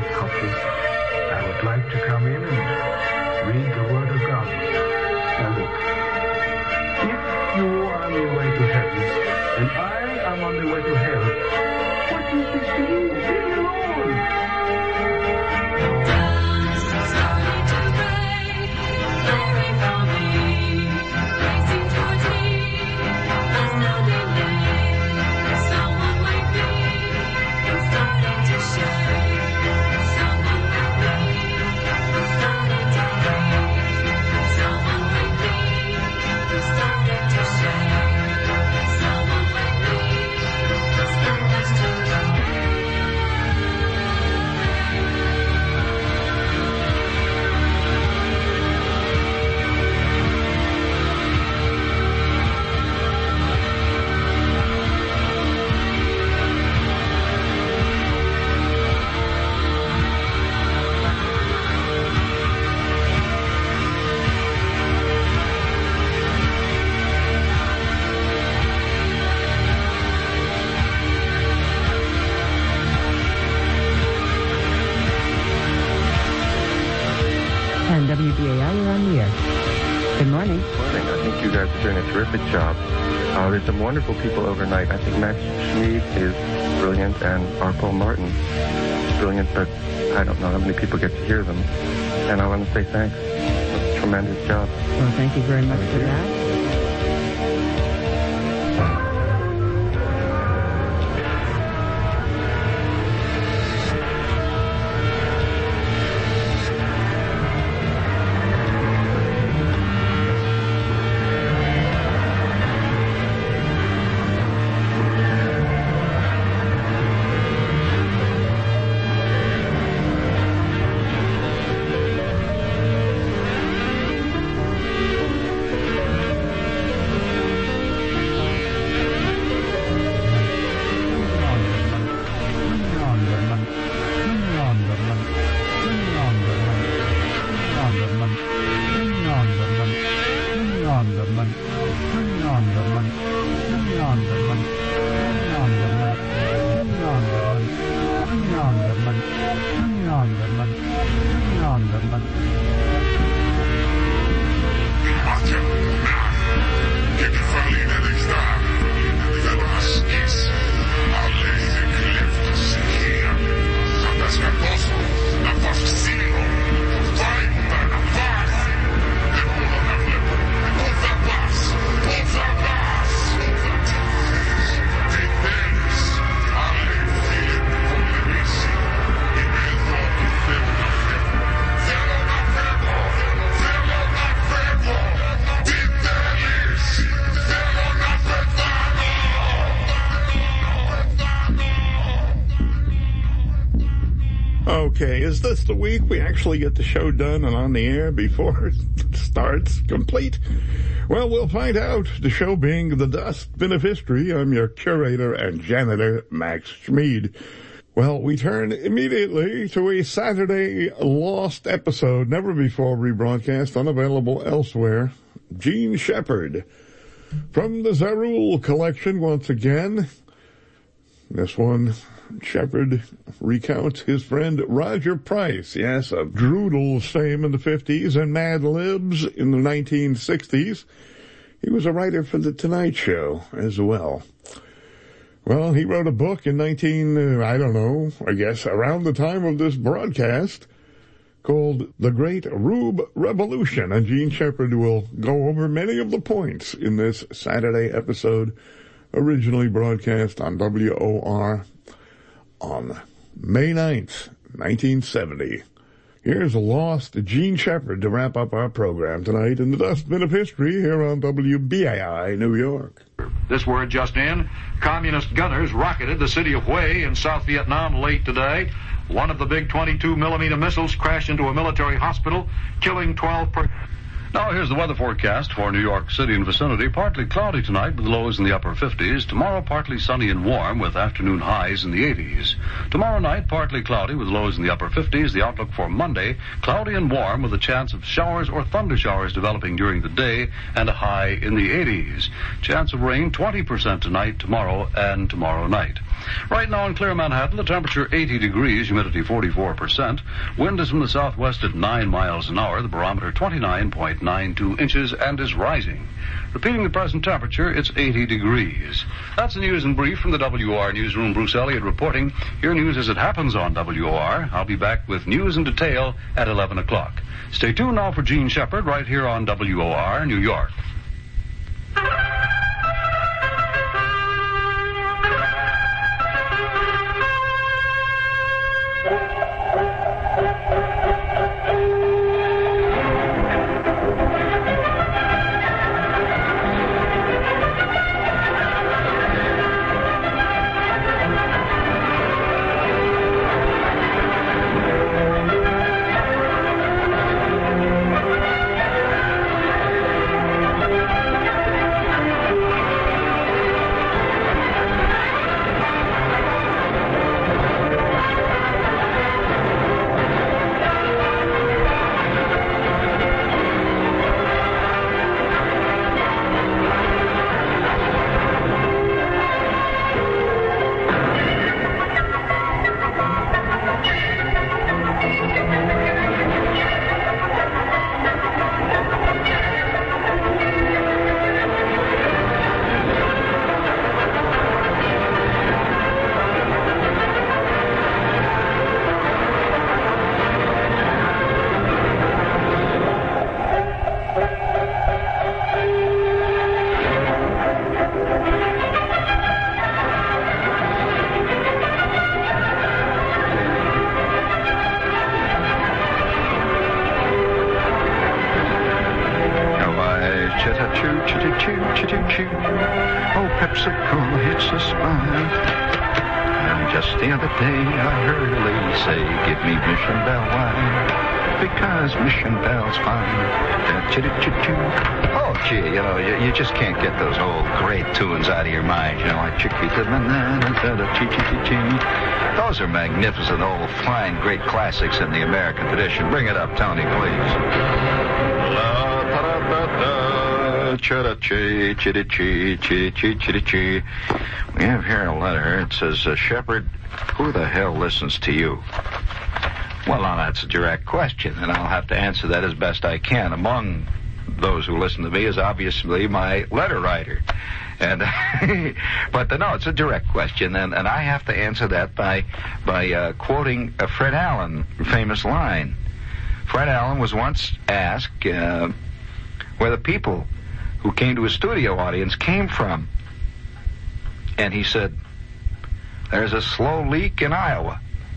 of copies. I would like to come in and read the Word of God. Now look, if you are on your way to heaven, and I am on the way to hell, what is this to you? Leave me alone. WBAI, you're on the air. Good morning. Good morning. I think you guys are doing a terrific job. There's some wonderful people overnight. I think Max Schmeed is brilliant and Arpo Martin is brilliant, but I don't know how many people get to hear them. And I want to say thanks. Tremendous job. Well, thank you very much for that. Okay, is this the week we actually get the show done and on the air before it starts complete? Well, we'll find out. The show being The Dustbin of History, I'm your curator and janitor, Max Schmeed. Well, we turn immediately to a Saturday lost episode, never before rebroadcast, unavailable elsewhere. Gene Shepard. From the Zarul collection once again. This one, Shepard recounts his friend Roger Price, yes, of Droodle's fame in the 50s and Mad Libs in the 1960s. He was a writer for The Tonight Show as well. Well, he wrote a book in around the time of this broadcast, called The Great Rube Revolution, and Gene Shepard will go over many of the points in this Saturday episode, originally broadcast on WOR on May 9th, 1970. Here's a lost Gene Shepard to wrap up our program tonight in the Dustbin of History here on WBAI New York. This word just in. Communist gunners rocketed the city of Hue in South Vietnam late today. One of the big 22-millimeter missiles crashed into a military hospital, killing 12 persons. Now here's the weather forecast for New York City and vicinity. Partly cloudy tonight with lows in the upper 50s. Tomorrow partly sunny and warm with afternoon highs in the 80s. Tomorrow night partly cloudy with lows in the upper 50s. The outlook for Monday, cloudy and warm with a chance of showers or thunder showers developing during the day and a high in the 80s. Chance of rain 20% tonight, tomorrow, and tomorrow night. Right now in clear Manhattan, the temperature 80 degrees, humidity 44%. Wind is from the southwest at 9 miles an hour. The barometer 29.92 inches and is rising. Repeating the present temperature, it's 80 degrees. That's the news in brief from the WOR newsroom. Bruce Elliott reporting. Your news as it happens on WOR. I'll be back with news in detail at 11 o'clock. Stay tuned now for Gene Shepard right here on WOR, New York. Choo-choo-choo. Oh, Pepsi-Cola hits the spine. And just the other day I heard a lady say, give me Mission Bell wine, because Mission Bell's fine. Choo-choo-choo. Oh, gee, you know, you just can't get those old great tunes out of your mind, you know, like choo-choo-choo. Those are magnificent old, fine, great classics in the American tradition. Bring it up, Tony, please. We have here a letter. It says, Shepard, who the hell listens to you? Well, now that's a direct question, and I'll have to answer that as best I can. Among those who listen to me is obviously my letter writer. And but no, it's a direct question, and I have to answer that by quoting a Fred Allen famous line. Fred Allen was once asked where the people who came to his studio audience came from. And he said, there's a slow leak in Iowa.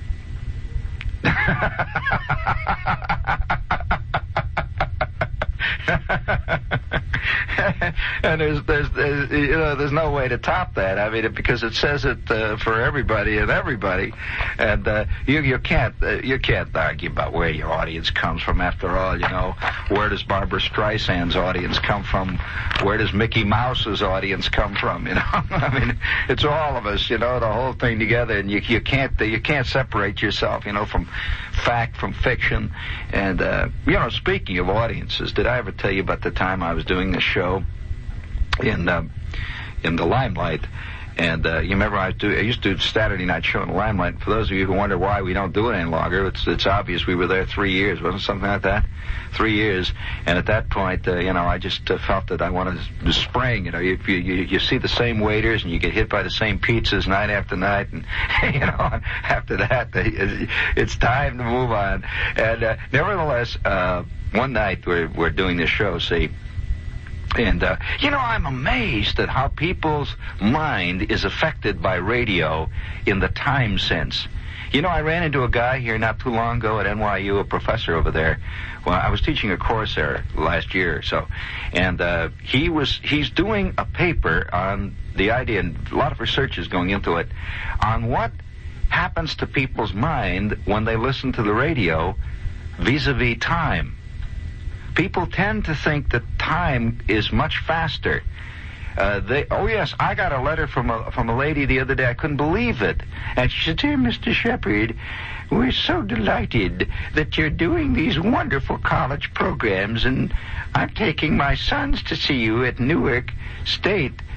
And there's no way to top that. I mean, because it says it for everybody and everybody, and you can't argue about where your audience comes from. After all, you know, where does Barbra Streisand's audience come from? Where does Mickey Mouse's audience come from? You know, I mean, it's all of us. You know, the whole thing together, and you can't separate yourself. You know, from fact from fiction. And you know, speaking of audiences, did I ever tell you about the time I was doing this show in the Limelight? And you remember I used to do Saturday night show in the Limelight. For those of you who wonder why we don't do it any longer, it's obvious. We were there 3 years, wasn't it, something like that? 3 years. And at that point, you know, I just felt that I wanted to spring. You know, you see the same waiters and you get hit by the same pizzas night after night, and you know, after that, it's time to move on. And nevertheless, one night we're doing this show, see. And, you know, I'm amazed at how people's mind is affected by radio in the time sense. You know, I ran into a guy here not too long ago at NYU, a professor over there. Well, I was teaching a course there last year or so. And he's doing a paper on the idea, and a lot of research is going into it, on what happens to people's mind when they listen to the radio vis-a-vis time. People tend to think that time is much faster. Oh yes, I got a letter from a lady the other day. I couldn't believe it. And she said, "Dear Mr. Shepard, we're so delighted that you're doing these wonderful college programs, and I'm taking my sons to see you at Newark State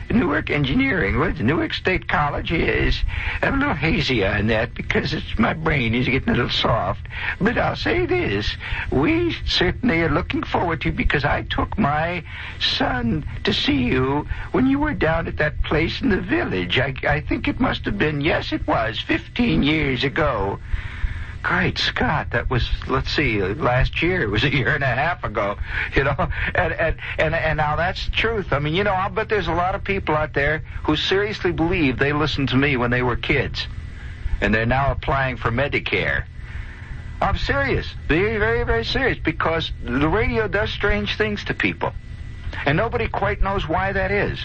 Newark Engineering. What, Newark State College is. I'm a little hazy on that because my brain is getting a little soft. But I'll say this. We certainly are looking forward to you because I took my son to see you when you were down at that place in the village. I think it must have been, yes, it was, 15 years ago. Great Scott, that was, let's see, last year. It was a year and a half ago, you know. And now that's the truth. I mean, you know, I'll bet there's a lot of people out there who seriously believe they listened to me when they were kids. And they're now applying for Medicare. I'm serious. Very, very, very serious. Because the radio does strange things to people. And nobody quite knows why that is.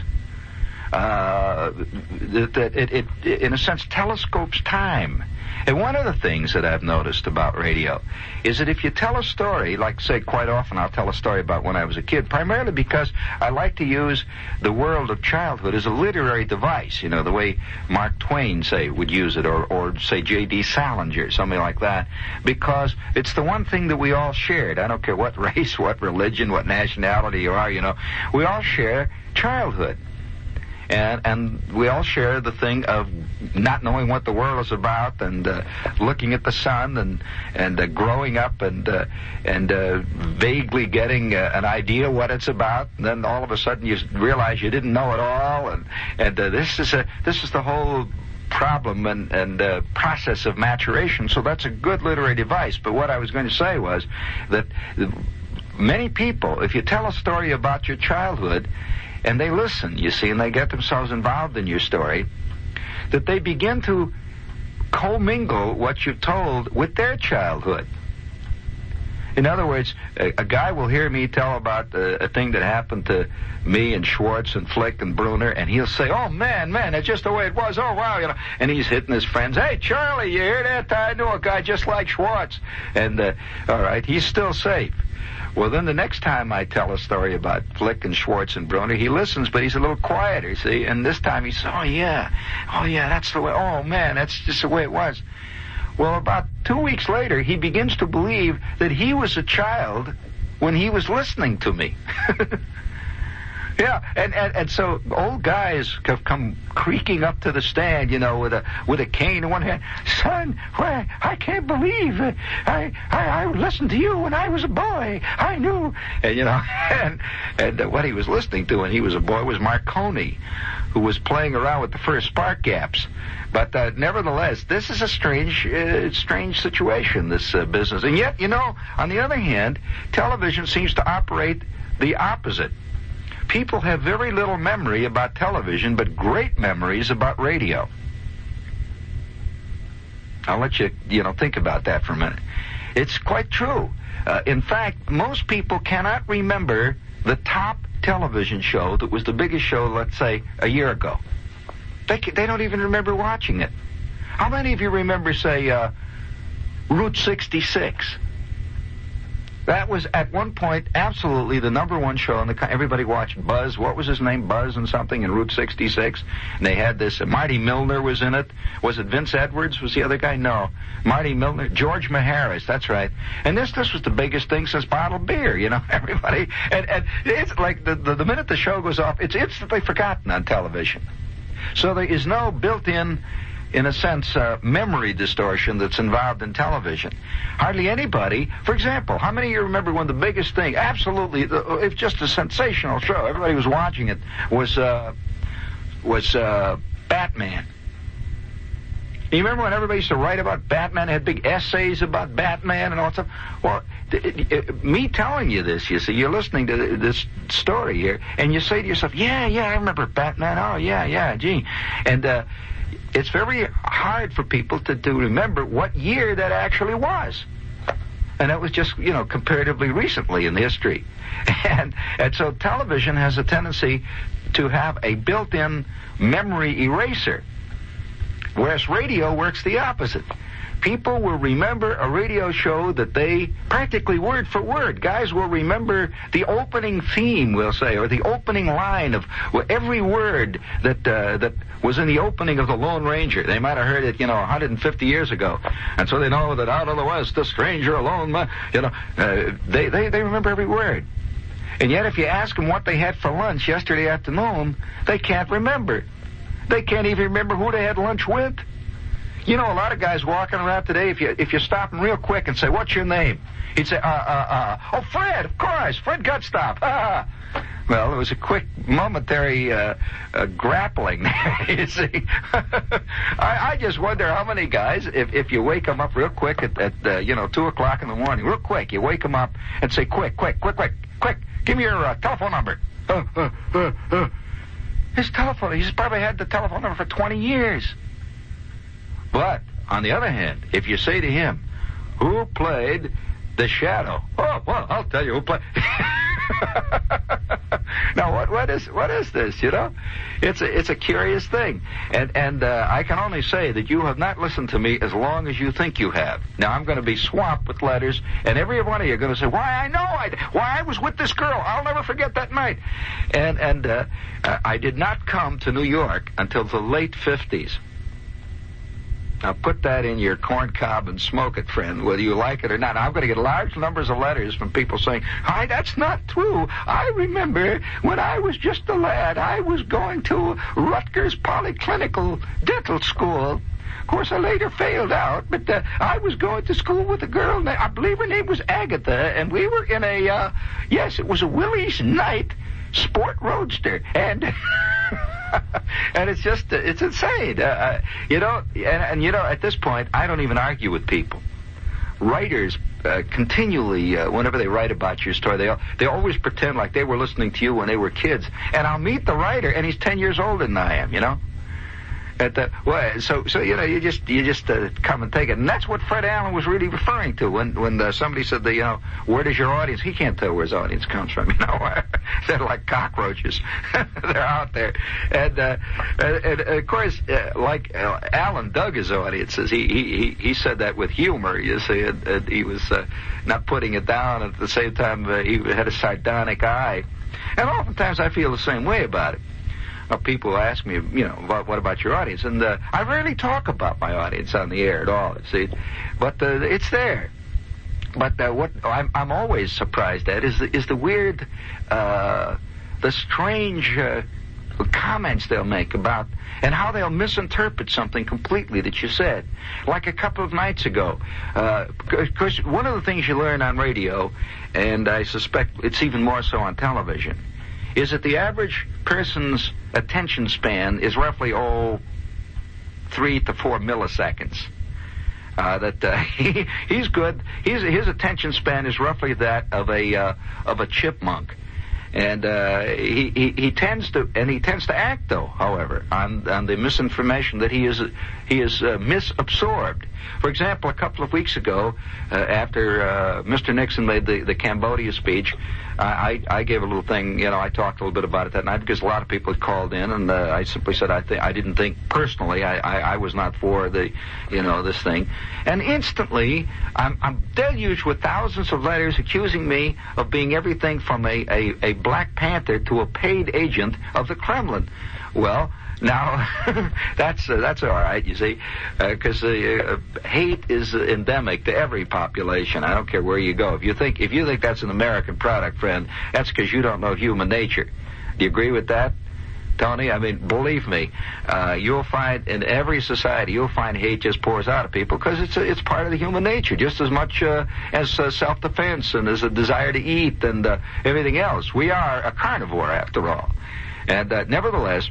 It in a sense, telescopes time. And one of the things that I've noticed about radio is that if you tell a story, like, say, quite often I'll tell a story about when I was a kid, primarily because I like to use the world of childhood as a literary device, you know, the way Mark Twain, say, would use it, or say, J.D. Salinger, something like that, because it's the one thing that we all shared. I don't care what race, what religion, what nationality you are, you know. We all share childhood. And we all share the thing of not knowing what the world is about, and looking at the sun, and growing up, and vaguely getting an idea what it's about. And then all of a sudden you realize you didn't know it all, and this is the whole problem and process of maturation. So that's a good literary device. But what I was going to say was that many people, if you tell a story about your childhood, and they listen, you see, and they get themselves involved in your story, that they begin to commingle what you've told with their childhood. In other words, a guy will hear me tell about a thing that happened to me and Schwartz and Flick and Bruner, and he'll say, oh, man, that's just the way it was. Oh, wow, you know. And he's hitting his friends. Hey, Charlie, you hear that? I knew a guy just like Schwartz. And, all right, he's still safe. Well, then the next time I tell a story about Flick and Schwartz and Bruner, he listens, but he's a little quieter, see? And this time he says, oh, yeah, that's the way, oh, man, that's just the way it was. Well, about 2 weeks later, he begins to believe that he was a child when he was listening to me. Yeah, and so old guys have come creaking up to the stand, you know, with a cane in one hand. Son, why, I can't believe it. I listened to you when I was a boy. I knew. And, you know, and what he was listening to when he was a boy was Marconi, who was playing around with the first spark gaps. But nevertheless, this is a strange situation, this business. And yet, you know, on the other hand, television seems to operate the opposite. People have very little memory about television, but great memories about radio. I'll let you, think about that for a minute. It's quite true. In fact, most people cannot remember the top television show that was the biggest show, let's say, a year ago. They don't even remember watching it. How many of you remember, say, Route 66? That was, at one point, absolutely the number one show in the country. Everybody watched Buzz. What was his name? Buzz and something in Route 66. And they had this, Marty Milner was in it. Was it Vince Edwards? Was the other guy? No. Marty Milner. George Maharis, that's right. And this was the biggest thing since bottled beer, everybody. And it's like the minute the show goes off, it's instantly forgotten on television. So there is no built-in a sense, memory distortion that's involved in television. Hardly anybody, for example, how many of you remember when the biggest thing, absolutely, it's just a sensational show, everybody was watching it, was Batman. You remember when everybody used to write about Batman, they had big essays about Batman and all that stuff? Well, me telling you this, you see, you're listening to this story here, and you say to yourself, yeah, I remember Batman, oh, yeah, gee. And, it's very hard for people to remember what year that actually was. And that was just, comparatively recently in history. And so television has a tendency to have a built-in memory eraser, whereas radio works the opposite. People will remember a radio show that they, practically word for word, guys will remember the opening theme, we'll say, or the opening line of every word that was in the opening of the Lone Ranger. They might have heard it, 150 years ago. And so they know that out of the west, the stranger alone, they remember every word. And yet if you ask them what they had for lunch yesterday afternoon, they can't remember. They can't even remember who they had lunch with. You know, a lot of guys walking around today, if you stop them real quick and say, what's your name? He'd say, oh, Fred, of course, Fred Gutstop. Well, it was a quick, momentary grappling there, you see. I just wonder how many guys, if you wake them up real quick at 2 o'clock in the morning, real quick, you wake them up and say, quick, give me your telephone number. His telephone, he's probably had the telephone number for 20 years. But, on the other hand, if you say to him, who played The Shadow? Oh, well, I'll tell you who played. Now, what is this, you know? It's a curious thing. And I can only say that you have not listened to me as long as you think you have. Now, I'm going to be swamped with letters, and every one of you are going to say, why I was with this girl. I'll never forget that night. And I did not come to New York until the late 50s. Now, put that in your corn cob and smoke it, friend, whether you like it or not. I'm going to get large numbers of letters from people saying, hi, that's not true. I remember when I was just a lad, I was going to Rutgers Polyclinical Dental School. Of course, I later failed out, but I was going to school with a girl, I believe her name was Agatha, and we were in it was a Willie's Night Sport Roadster, and... and it's insane. At this point, I don't even argue with people. Writers continually, whenever they write about your story, they always pretend like they were listening to you when they were kids. And I'll meet the writer, and he's 10 years older than I am, you know? So you just come and take it, and that's what Fred Allen was really referring to when somebody said where does your audience? He can't tell where his audience comes from. You know, they're like cockroaches. They're out there, and of course, like Allen dug his audiences. He said that with humor. You see, and he was not putting it down. At the same time, he had a sardonic eye, and oftentimes I feel the same way about it. People ask me, what about your audience? And I rarely talk about my audience on the air at all, see. But it's there. But what I'm always surprised at is the weird, the strange comments they'll make about and how they'll misinterpret something completely that you said. Like a couple of nights ago. Because one of the things you learn on radio, and I suspect it's even more so on television, is that the average person's attention span is roughly 3 to 4 milliseconds. He's good. His attention span is roughly that of a chipmunk, and he tends to act, though, however, on the misinformation that he is misabsorbed. For example, a couple of weeks ago, after Mr. Nixon made the Cambodia speech, I gave a little thing, I talked a little bit about it that night because a lot of people had called in, and I simply said I didn't think personally, I was not for this thing. And instantly, I'm deluged with thousands of letters accusing me of being everything from a Black Panther to a paid agent of the Kremlin. Well, now, that's all right, you see, because hate is endemic to every population. I don't care where you go. If you think that's an American product, friend, that's because you don't know human nature. Do you agree with that, Tony? I mean, believe me, you'll find in every society, you'll find hate just pours out of people because it's part of the human nature, just as much as self-defense and as a desire to eat and everything else. We are a carnivore, after all. And nevertheless,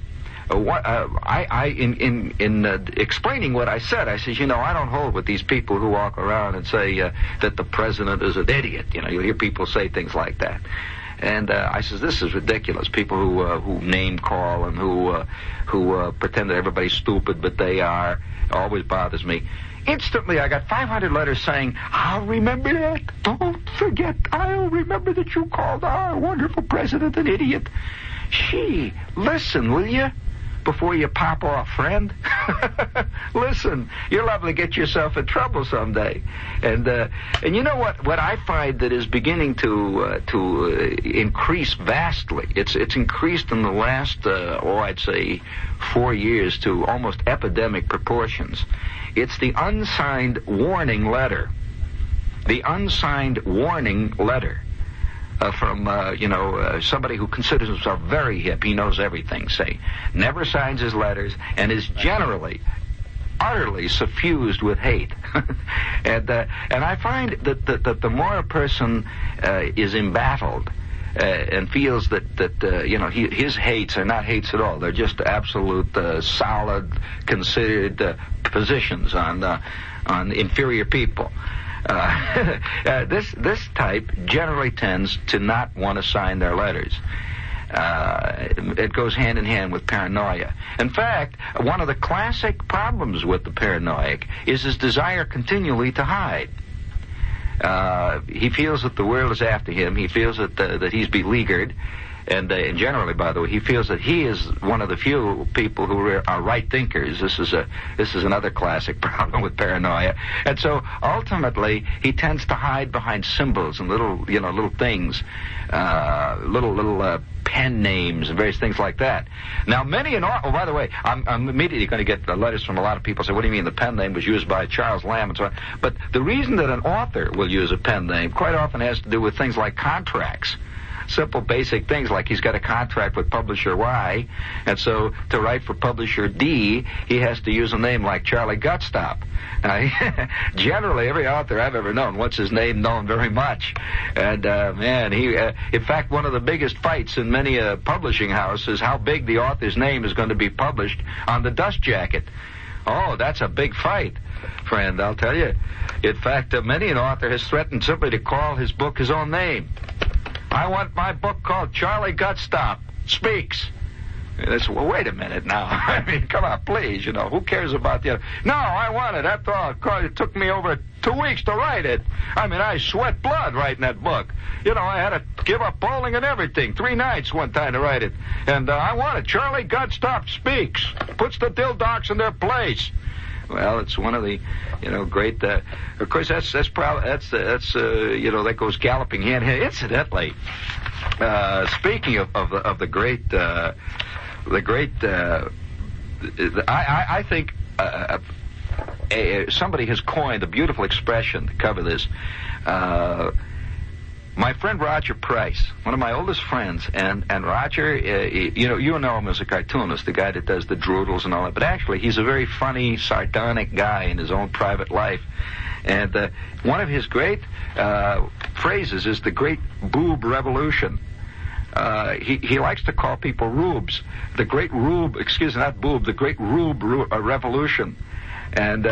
in explaining what I said, I said, I don't hold with these people who walk around and say that the president is an idiot. You'll hear people say things like that. And I says, this is ridiculous. People who name call and who pretend that everybody's stupid, but they are, always bothers me. Instantly, I got 500 letters saying, I'll remember that. Don't forget. I'll remember that you called our wonderful president an idiot. Gee, listen, will you? Before you pop off, friend. Listen, you're liable to get yourself in trouble someday. And you know what I find that is beginning to increase vastly. It's increased in the last I'd say 4 years to almost epidemic proportions. It's the unsigned warning letter. The unsigned warning letter. from somebody who considers himself very hip. He knows everything, say. Never signs his letters and is generally utterly suffused with hate. and I find that the more a person is embattled and feels that his hates are not hates at all, they're just absolute solid considered positions on inferior people. This type generally tends to not want to sign their letters. It goes hand in hand with paranoia. In fact, one of the classic problems with the paranoiac is his desire continually to hide. He feels that the world is after him. He feels that he's beleaguered. And generally, by the way, he feels that he is one of the few people who are right thinkers. This is another classic problem with paranoia. And so ultimately, he tends to hide behind symbols and little things, little pen names and various things like that. Now, oh, by the way, I'm immediately going to get letters from a lot of people say, what do you mean the pen name was used by Charles Lamb and so on? But the reason that an author will use a pen name quite often has to do with things like contracts. Simple, basic things like he's got a contract with publisher Y, and so to write for publisher D, he has to use a name like Charlie Gutstop. Generally, every author I've ever known wants his name known very much. And, in fact, one of the biggest fights in many a publishing house is how big the author's name is going to be published on the dust jacket. Oh, that's a big fight, friend, I'll tell you. In fact, many an author has threatened simply to call his book his own name. I want my book called Charlie Gutstop Speaks. Well, wait a minute now. I mean, come on, please, who cares about the other? No, I want it. After all, it took me over 2 weeks to write it. I mean, I sweat blood writing that book. I had to give up bowling and everything. 3 nights one time to write it. And I want it. Charlie Gutstop Speaks. Puts the dildocks in their place. Well, it's one of the, great. Of course, that goes galloping hand in hand. Incidentally, speaking of the great, I think somebody has coined a beautiful expression to cover this. My friend Roger Price, one of my oldest friends, and Roger, you know him as a cartoonist, the guy that does the droodles and all that, but actually he's a very funny, sardonic guy in his own private life. And one of his great phrases is the great boob revolution. He likes to call people rubes. The great rube, the great rube revolution. And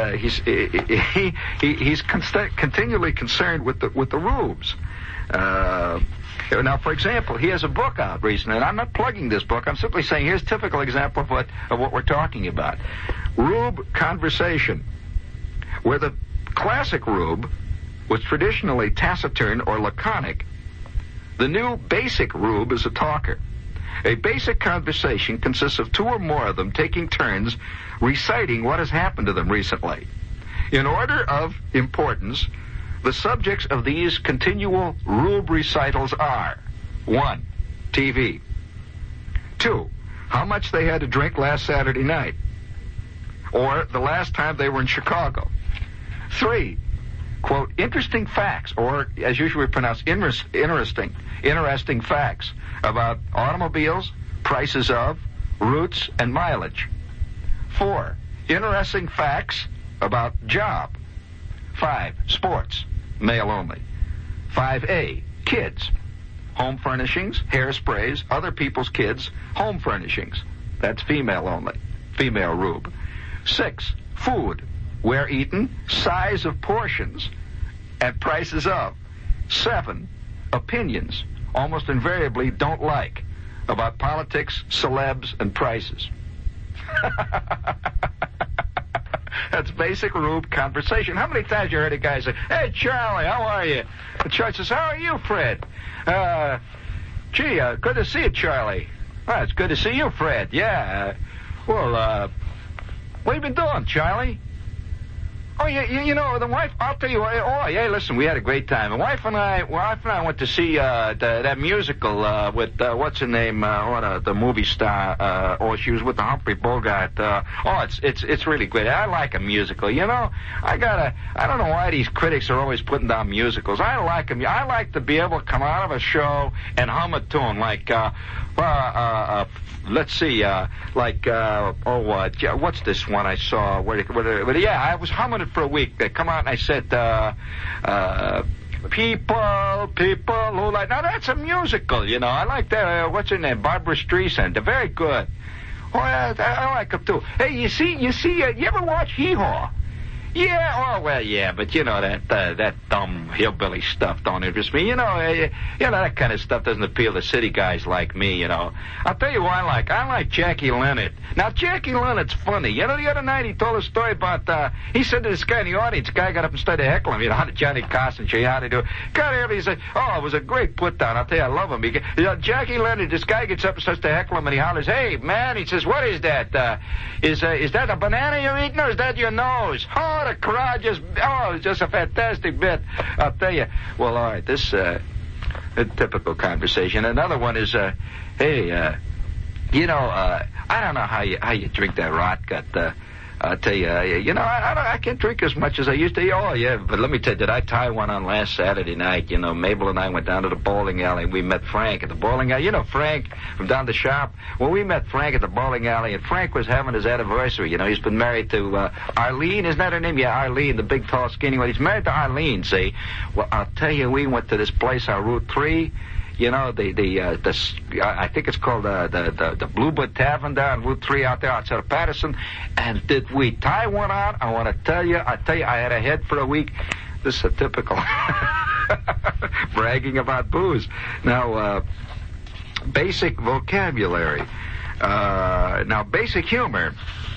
he's continually concerned with the rubes. Now, for example, he has a book out recently, and I'm not plugging this book. I'm simply saying here's a typical example of what we're talking about. Rube Conversation, where the classic rube was traditionally taciturn or laconic. The new basic rube is a talker. A basic conversation consists of 2 or more of them taking turns reciting what has happened to them recently. In order of importance, the subjects of these continual rube recitals are: 1, TV. 2, how much they had to drink last Saturday night, or the last time they were in Chicago. 3, quote, interesting facts, or as usually pronounced, interesting facts about automobiles, prices of, routes, and mileage. 4, interesting facts about job. 5, sports, male only. 5A, kids, home furnishings, hairsprays, other people's kids, home furnishings. That's female only, female rube. 6, food, where eaten, size of portions, and prices of. 7, opinions, almost invariably don't like, about politics, celebs, and prices. That's basic rube conversation. How many times you heard a guy say, "Hey, Charlie, how are you?" And Charlie says, "How are you, Fred?" Good to see you, Charlie." "Well, it's good to see you, Fred." "Yeah. What have you been doing, Charlie?" Oh, yeah, you know, the wife, I'll tell you what, hey, listen, we had a great time. The wife and I went to see that musical with, what's her name, the movie star, she was with the Humphrey Bogart. It's really great. I like a musical, you know. I don't know why these critics are always putting down musicals. I like them. I like to be able to come out of a show and hum a tune, like, let's see, what's this one I saw? I was humming it for a week. They come out and I said, people who like... Now, that's a musical, you know. I like that, what's her name? Barbara Streisand. They're very good. Oh, I like them, too. Hey, you ever watch Hee-Haw? Yeah, but you know, that dumb hillbilly stuff don't interest me. You know, that kind of stuff doesn't appeal to city guys like me, you know. I'll tell you what I like. I like Jackie Leonard. Now, Jackie Leonard's funny. You know, the other night he told a story about, he said to this guy in the audience, the guy got up and started heckling him. You know, how did Johnny Carson show you how to do it? Got here, he said, it was a great put-down. I'll tell you, I love him. You know, Jackie Leonard, this guy gets up and starts to heckle him, and he hollers, hey, man, he says, what is that? Is that a banana you're eating, or is that your nose? Oh, the crowd it's just a fantastic bit. I'll tell you. Well, all right, this a typical conversation. Another one is, hey, you know, I don't know how you drink that rot gut. I'll tell you, you know, I can't drink as much as I used to. Oh, yeah, but let me tell you, did I tie one on last Saturday night? You know, Mabel and I went down to the bowling alley. We met Frank at the bowling alley. You know Frank from down the shop? Well, we met Frank at the bowling alley, and Frank was having his anniversary. You know, he's been married to Arlene. Isn't that her name? Yeah, Arlene, the big, tall, skinny one. He's married to Arlene, see? Well, I'll tell you, we went to this place on Route 3. You know, I think it's called the Bluebird Tavern there on Route 3 out there outside of Patterson. And did we tie one out? I want to tell you, I had a head for a week. This is a typical bragging about booze. Now, basic vocabulary. Now, basic humor.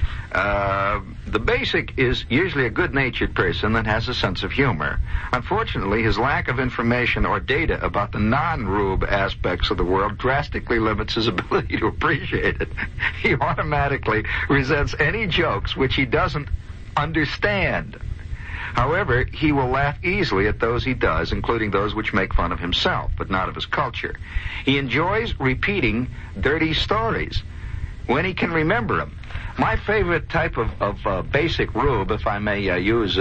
The basic is usually a good-natured person that has a sense of humor. Unfortunately, his lack of information or data about the non-rube aspects of the world drastically limits his ability to appreciate it. He automatically resents any jokes which he doesn't understand. However, he will laugh easily at those he does, including those which make fun of himself, but not of his culture. He enjoys repeating dirty stories when he can remember them. My favorite type of basic rube, if I may use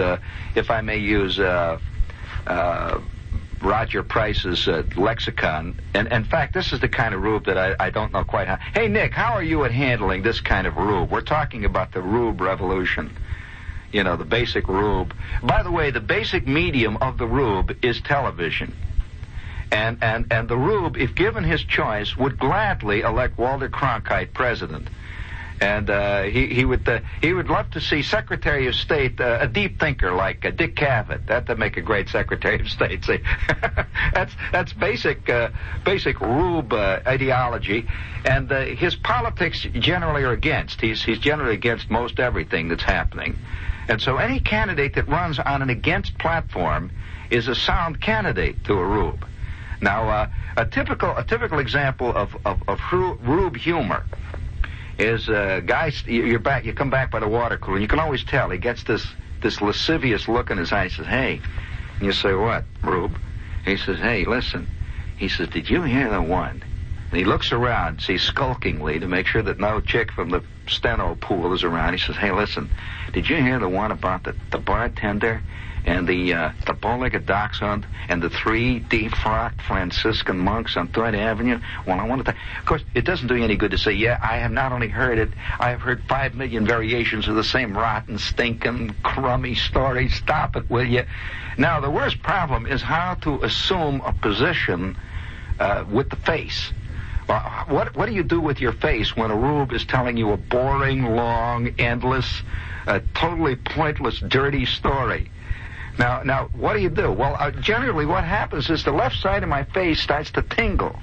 Roger Price's lexicon, and in fact, this is the kind of rube that I don't know quite how. Hey, Nick, how are you at handling this kind of rube? We're talking about the rube revolution. You know, the basic rube. By the way, the basic medium of the rube is television. And the rube, if given his choice, would gladly elect Walter Cronkite president. And he would love to see Secretary of State, a deep thinker like Dick Cavett. That'd make a great Secretary of State. See, that's basic rube ideology, and his politics generally are against. He's generally against most everything that's happening, and so any candidate that runs on an against platform is a sound candidate to a rube. Now, a typical example of rube humor is guys. You come back by the water cooler, and you can always tell he gets this lascivious look in his eye. He says, "Hey," and you say, "What, rube?" He says, "Hey, listen." He says, "Did you hear the one?" And he looks around, sees skulkingly to make sure that no chick from the steno pool is around. He says, "Hey, listen, did you hear the one about the bartender and the bow-legged dachshund and the 3 defrocked Franciscan monks on 3rd Avenue? Well, I want to... Of course, it doesn't do you any good to say, yeah, I have not only heard it, I have heard 5 million variations of the same rotten, stinking, crummy story. Stop it, will you? Now, the worst problem is how to assume a position with the face. What do you do with your face when a rube is telling you a boring, long, endless, totally pointless, dirty story? Now, what do you do? Well, generally what happens is the left side of my face starts to tingle.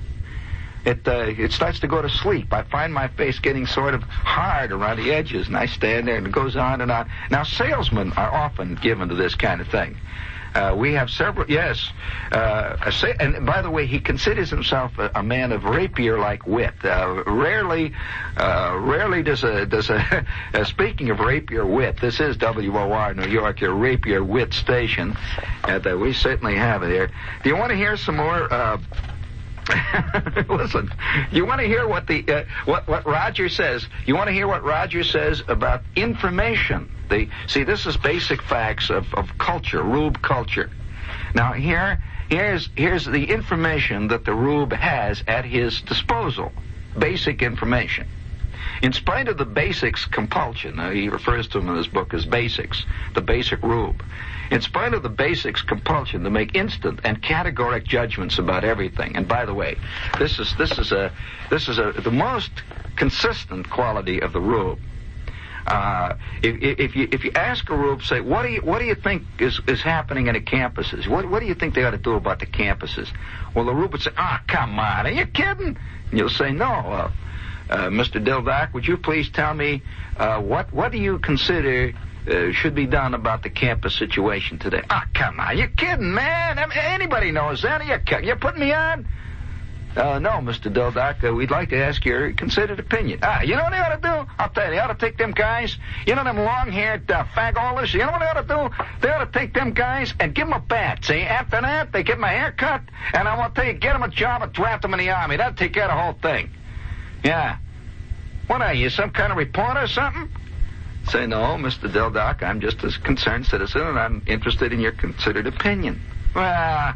It starts to go to sleep. I find my face getting sort of hard around the edges, and I stand there, and it goes on and on. Now, salesmen are often given to this kind of thing. We have several, yes. And by the way, he considers himself a man of rapier-like wit. Rarely does speaking of rapier wit, this is WOR New York, your rapier wit station, and we certainly have it here. Do you want to hear some more? Listen, you want to hear what Roger says? You want to hear what Roger says about information? See, this is basic facts of culture, Rube culture. Now, here's the information that the Rube has at his disposal. Basic information. In spite of the basics compulsion, he refers to them in his book as basics, the basic Rube. In spite of the basics compulsion to make instant and categoric judgments about everything. And by the way, this is the most consistent quality of the Rube. If you ask a Rube, say, what do you think is happening in the campuses? What do you think they ought to do about the campuses? Well, the Rube would say, come on, are you kidding? And you'll say, no. Mr. Dildock, would you please tell me what do you consider should be done about the campus situation today? Come on, you're kidding, man. I mean, anybody knows that. You're putting me on? No, Mr. Dildock, we'd like to ask your considered opinion. You know what they ought to do? I'll tell you, they ought to take them guys, you know them long-haired fag-allers, you know what they ought to do? They ought to take them guys and give them a bat, see? After that, they give them a haircut, and I want to tell you, get them a job and draft them in the Army. That'll take care of the whole thing. Yeah. What are you, some kind of reporter or something? Say, no, Mr. Dildock, I'm just a concerned citizen, and I'm interested in your considered opinion. Well,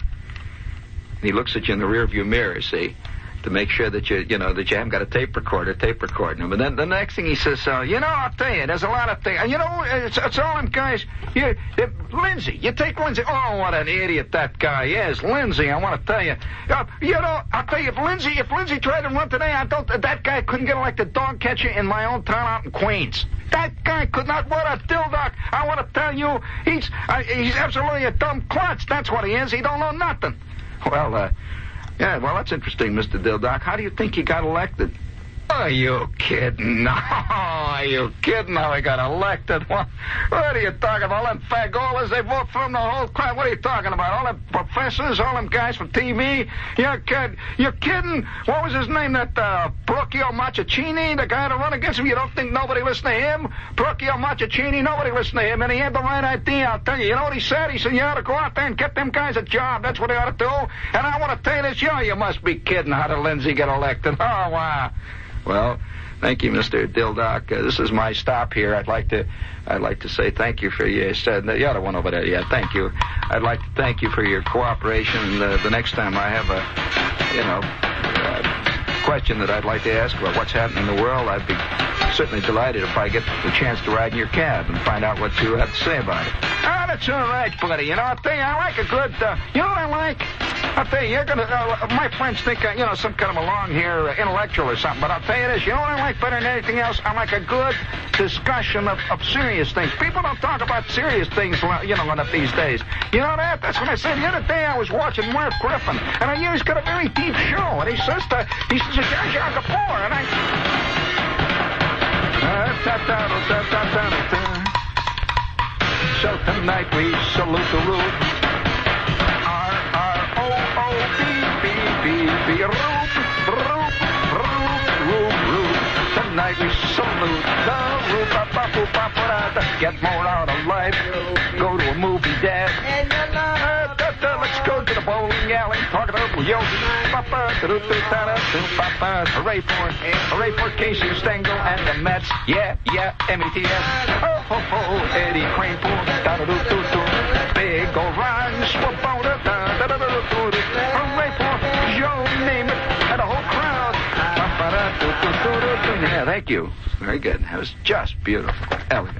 he looks at you in the rearview mirror, see, to make sure that you haven't got a tape recording him. And then the next thing he says, I'll tell you, there's a lot of things. It's all them guys. Lindsay, you take Lindsay. Oh, what an idiot that guy is. Lindsay, I want to tell you. I'll tell you, if Lindsay tried to run today, that guy couldn't get elected dog catcher in my own town out in Queens. That guy could not. What a dildock. I want to tell you, he's absolutely a dumb klutz. That's what he is. He don't know nothing. Well, that's interesting, Mr. Dildock. How do you think he got elected? Are you kidding? No, are you kidding how he got elected? What are you talking about? All them fagolas, they vote for him the whole crowd. What are you talking about? All them professors, all them guys from TV? You're kidding? What was his name? That Procchio Macciacchini, the guy to run against him? You don't think nobody listened to him? Procchio Macciacchini, nobody listened to him, and he had the right idea, I'll tell you. You know what he said? He said, you ought to go out there and get them guys a job. That's what they ought to do. And I want to tell you this, you must be kidding. How did Lindsay get elected? Oh, wow. Well, thank you, Mr. Dildock. This is my stop here. I'd like to say thank you for the other one over there. Yeah, thank you. I'd like to thank you for your cooperation. The next time I have a question that I'd like to ask about what's happening in the world, I'd be certainly delighted if I get the chance to ride in your cab and find out what you have to say about it. Oh, that's all right, buddy. I'll tell you, I like a good, you know what I like? I'll tell you, you're going to, my friends think, some kind of a long-hair intellectual or something, but I'll tell you this, you know what I like better than anything else? I like a good discussion of serious things. People don't talk about serious things, these days. You know that? That's what I said. The other day I was watching Mark Griffin, and I hear he's got a very deep show, and he says to Jar Jar Kapoor, and so tonight we salute the Rube. R-R-O-O-B-B-B-B. Rube. Tonight we salute the Rube. Get more out of life. Go to a movie, Dad. Let's go to the bowling alley. Talk about Yogi. Hooray for Casey Stengel and the Mets. Yeah, M-E-T-S. Oh, Eddie Kranepool. Big old Ron Swoboda. Hooray for Joe Namath and the whole crowd. Yeah, thank you. Very good. That was just beautiful. Elegant.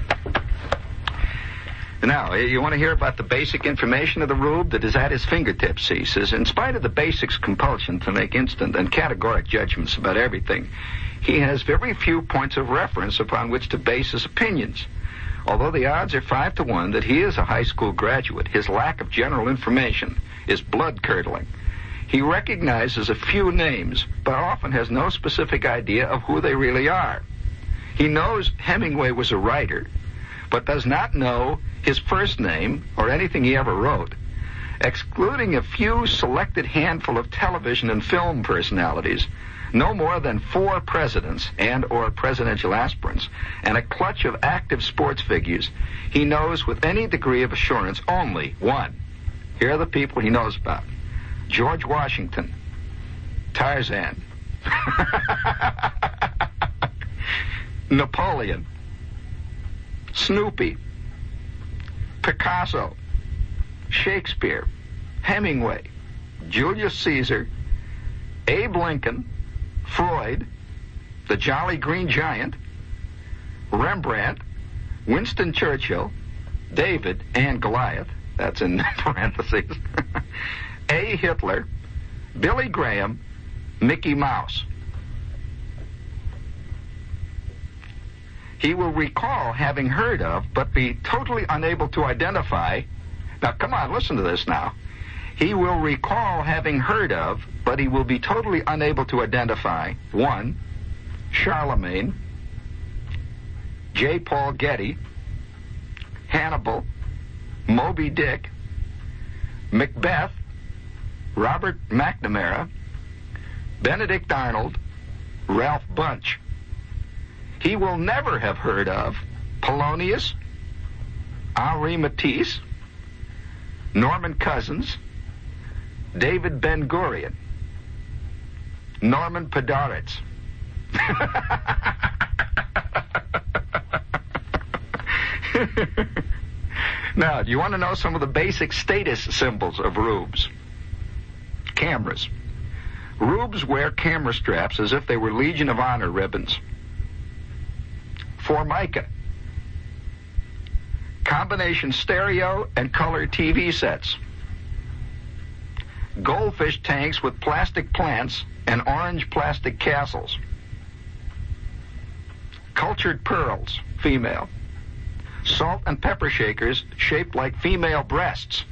Now, you want to hear about the basic information of the Rube that is at his fingertips? He says, in spite of the basics compulsion to make instant and categoric judgments about everything, he has very few points of reference upon which to base his opinions. Although the odds are 5-1 that he is a high school graduate, his lack of general information is blood-curdling. He recognizes a few names, but often has no specific idea of who they really are. He knows Hemingway was a writer, but does not know his first name or anything he ever wrote. excluding a few selected handful of television and film personalities, no more than 4 presidents and or presidential aspirants, and a clutch of active sports figures, he knows with any degree of assurance only one. Here are the people he knows about. George Washington, Tarzan, Napoleon, Snoopy, Picasso, Shakespeare, Hemingway, Julius Caesar, Abe Lincoln, Freud, the Jolly Green Giant, Rembrandt, Winston Churchill, David and Goliath, that's in parentheses, A. Hitler, Billy Graham, Mickey Mouse. He will recall having heard of, but be totally unable to identify. Now, come on, listen to this now. He will recall having heard of, but he will be totally unable to identify, 1, Charlemagne, J. Paul Getty, Hannibal, Moby Dick, Macbeth, Robert McNamara, Benedict Arnold, Ralph Bunche. He will never have heard of Polonius, Henri Matisse, Norman Cousins, David Ben-Gurion, Norman Podhoretz. Now, do you want to know some of the basic status symbols of rubes? Cameras. Rubes wear camera straps as if they were Legion of Honor ribbons. Formica. Combination stereo and color TV sets. Goldfish tanks with plastic plants and orange plastic castles. Cultured pearls, female. Salt and pepper shakers shaped like female breasts.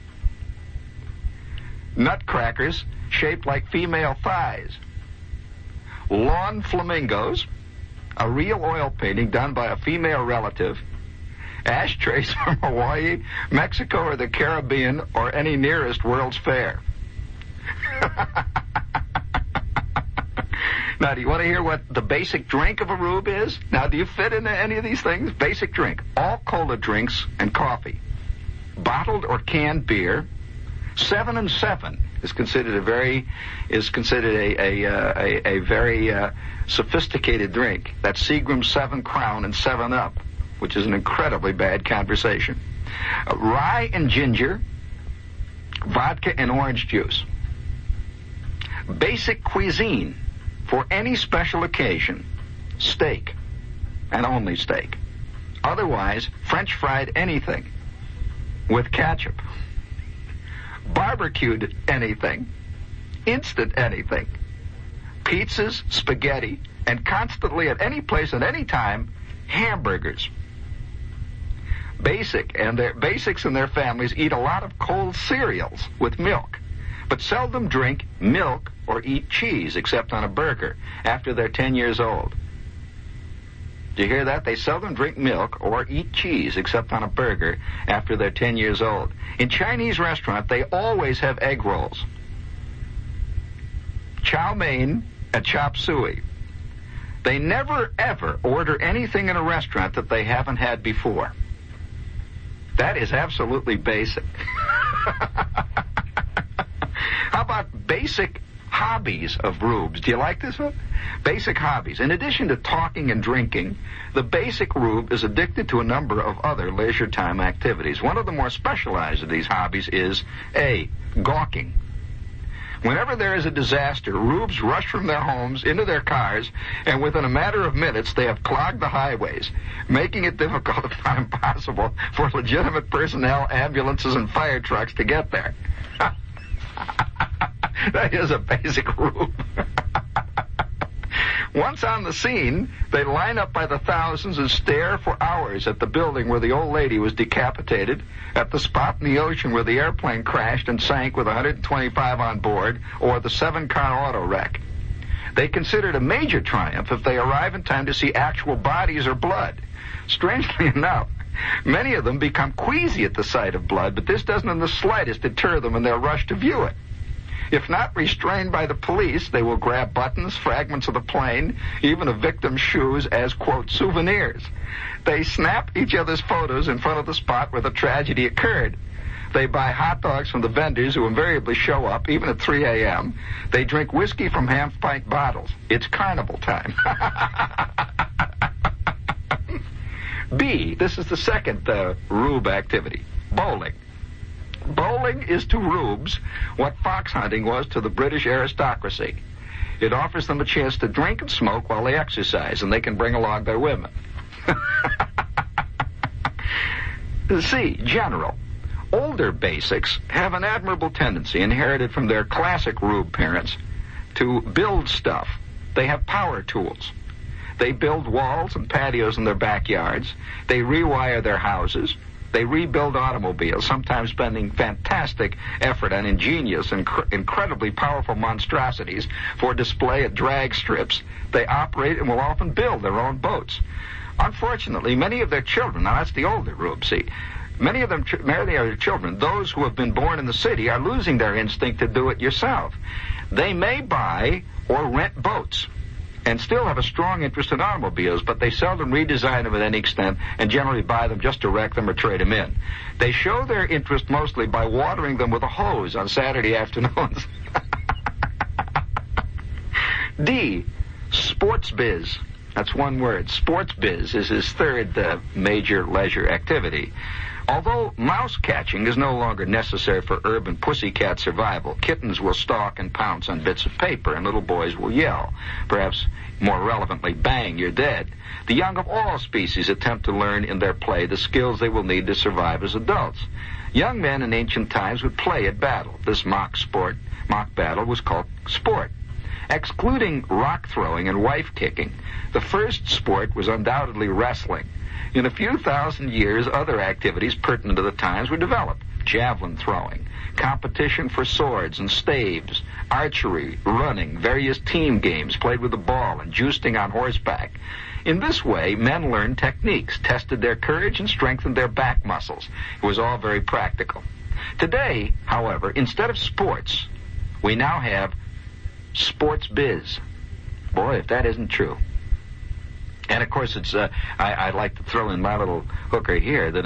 Nutcrackers shaped like female thighs. Lawn flamingos, a real oil painting done by a female relative. Ashtrays from Hawaii, Mexico, or the Caribbean, or any nearest World's Fair. Now, do you want to hear what the basic drink of a rube is? Now, do you fit into any of these things? Basic drink. All cola drinks and coffee. Bottled or canned beer. 7 and 7 is considered a very sophisticated drink. That's Seagram 7 Crown and 7 Up, which is an incredibly bad conversation. Rye and ginger, vodka and orange juice. Basic cuisine for any special occasion, steak, and only steak. Otherwise, French fried anything with ketchup. Barbecued anything, instant anything, pizzas, spaghetti, and constantly at any place at any time, hamburgers. Basics and their families eat a lot of cold cereals with milk, but seldom drink milk or eat cheese except on a burger after they're 10 years old. Do you hear that? They seldom drink milk or eat cheese except on a burger after they're 10 years old. In Chinese restaurant, they always have egg rolls, chow mein, and chop suey. They never, ever order anything in a restaurant that they haven't had before. That is absolutely basic. How about basic hobbies of rubes? Do you like this one? Basic hobbies. In addition to talking and drinking, the basic rube is addicted to a number of other leisure time activities. One of the more specialized of these hobbies is A, gawking. Whenever there is a disaster, rubes rush from their homes into their cars, and within a matter of minutes they have clogged the highways, making it difficult, if not impossible, for legitimate personnel, ambulances, and fire trucks to get there. That is a basic rube. Once on the scene, they line up by the thousands and stare for hours at the building where the old lady was decapitated, at the spot in the ocean where the airplane crashed and sank with 125 on board, or the 7-car auto wreck. They consider it a major triumph if they arrive in time to see actual bodies or blood. Strangely enough, Many of them become queasy at the sight of blood, but this doesn't in the slightest deter them, and they'll rush to view it. If not restrained by the police, they will grab buttons, fragments of the plane, even a victim's shoes as, quote, souvenirs. They snap each other's photos in front of the spot where the tragedy occurred. They buy hot dogs from the vendors who invariably show up, even at 3 a.m. They drink whiskey from half-pint bottles. It's carnival time. B, this is the second rube activity, bowling. Bowling is to rubes what fox hunting was to the British aristocracy. It offers them a chance to drink and smoke while they exercise, and they can bring along their women. C, general. Older basics have an admirable tendency, inherited from their classic rube parents, to build stuff. They have power tools. They build walls and patios in their backyards. They rewire their houses. They rebuild automobiles, sometimes spending fantastic effort on ingenious and incredibly powerful monstrosities for display at drag strips. They operate and will often build their own boats. Unfortunately, many of their children, now that's the older rube, see, many of their children, those who have been born in the city, are losing their instinct to do it yourself. They may buy or rent boats and still have a strong interest in automobiles, but they seldom redesign them at any extent and generally buy them just to wreck them or trade them in. They show their interest mostly by watering them with a hose on Saturday afternoons. D, sports biz. That's one word. Sports biz is his third major leisure activity. Although mouse catching is no longer necessary for urban pussycat survival, kittens will stalk and pounce on bits of paper, and little boys will yell. Perhaps more relevantly, bang, you're dead. The young of all species attempt to learn in their play the skills they will need to survive as adults. Young men in ancient times would play at battle. This mock battle was called sport. Excluding rock throwing and wife kicking, the first sport was undoubtedly wrestling. In a few thousand years, other activities pertinent to the times were developed. Javelin throwing, competition for swords and staves, archery, running, various team games played with the ball, and jousting on horseback. In this way, men learned techniques, tested their courage, and strengthened their back muscles. It was all very practical. Today, however, instead of sports, we now have sports biz. Boy, if that isn't true. And, of course, it's I'd like to throw in my little hooker here that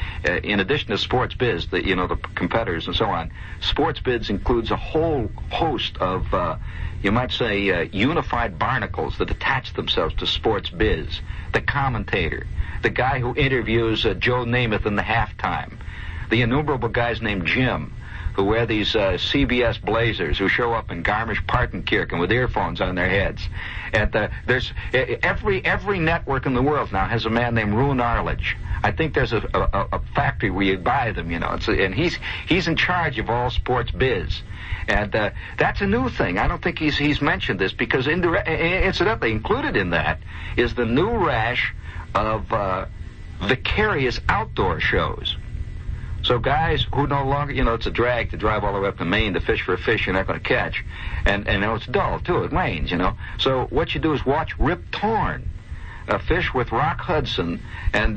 in addition to sports biz, the competitors and so on, sports biz includes a whole host of, you might say, unified barnacles that attach themselves to sports biz. The commentator, the guy who interviews Joe Namath in the halftime, the innumerable guys named Jim, who wear these CBS blazers, who show up in Garmisch-Partenkirchen with earphones on their heads. And there's every network in the world now has a man named Roone Arledge. I think there's a factory where you buy them, and he's in charge of all sports biz. And that's a new thing. I don't think he's mentioned this because incidentally included in that is the new rash of vicarious outdoor shows. So guys who no longer, it's a drag to drive all the way up to Maine to fish for a fish you're not going to catch. And it's dull, too. It rains, So what you do is watch Rip Torn, fish with Rock Hudson and,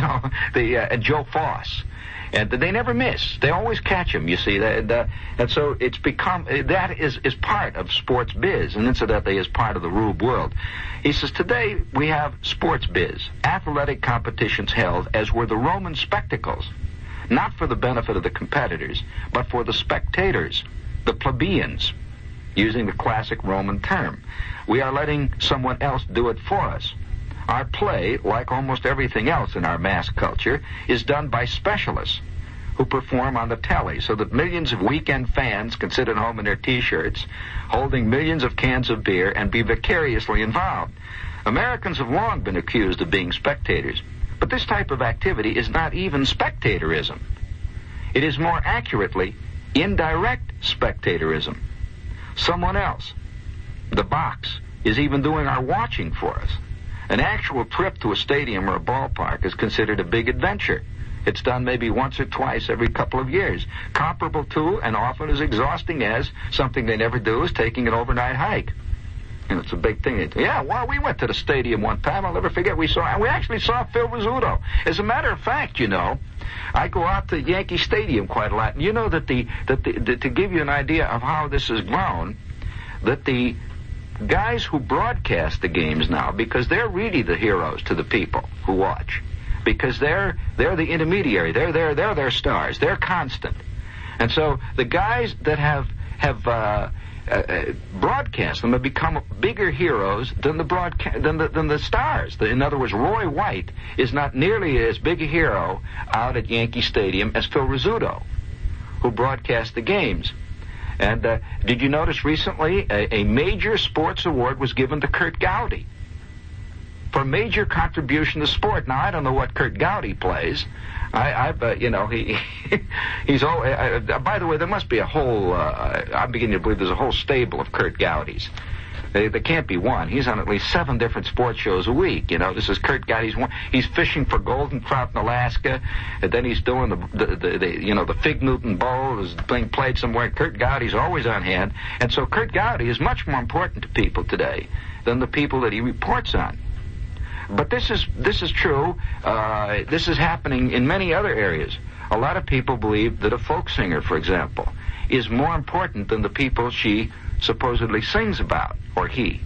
and Joe Foss. And they never miss. They always catch them, you see. And so it's become, that is part of sports biz, and incidentally is part of the rube world. He says, today we have sports biz, athletic competitions held as were the Roman spectacles. Not for the benefit of the competitors, but for the spectators, the plebeians, using the classic Roman term. We are letting someone else do it for us. Our play, like almost everything else in our mass culture, is done by specialists who perform on the telly so that millions of weekend fans can sit at home in their T-shirts, holding millions of cans of beer and be vicariously involved. Americans have long been accused of being spectators. But this type of activity is not even spectatorism. It is more accurately indirect spectatorism. Someone else, the box, is even doing our watching for us. An actual trip to a stadium or a ballpark is considered a big adventure. It's done maybe once or twice every couple of years. Comparable to and often as exhausting as something they never do is taking an overnight hike. And it's a big thing. Yeah, well, we went to the stadium one time. I'll never forget. We actually saw Phil Rizzuto. As a matter of fact, you know, I go out to Yankee Stadium quite a lot. And you know that to give you an idea of how this has grown, that the guys who broadcast the games now, because they're really the heroes to the people who watch, because they're the intermediary. They're their stars. They're constant. And so the guys that have broadcast them have become bigger heroes than the stars. In other words, Roy White is not nearly as big a hero out at Yankee Stadium as Phil Rizzuto, who broadcast the games. And did you notice recently a major sports award was given to Kurt Gowdy for major contribution to sport? Now, I don't know what Kurt Gowdy plays. He's all. By the way, there must be a whole. I'm beginning to believe there's a whole stable of Kurt Gowdys. There can't be one. He's on at least 7 different sports shows a week. You know, this is Kurt Gowdy's one. He's fishing for golden trout in Alaska, and then he's doing the Fig Newton Bowl is being played somewhere. Kurt Gowdy's always on hand, and so Kurt Gowdy is much more important to people today than the people that he reports on. But this is true. This is happening in many other areas. A lot of people believe that a folk singer, for example, is more important than the people she supposedly sings about, or he.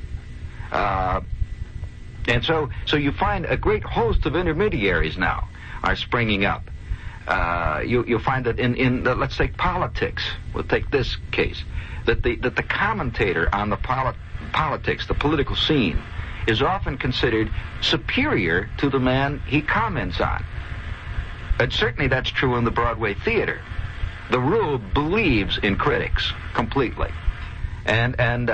And so you find a great host of intermediaries now are springing up. You'll find that in let's say politics. We'll take this case, that the commentator on the politics, the political scene, is often considered superior to the man he comments on. And certainly that's true in the Broadway theater. The Rube believes in critics completely. And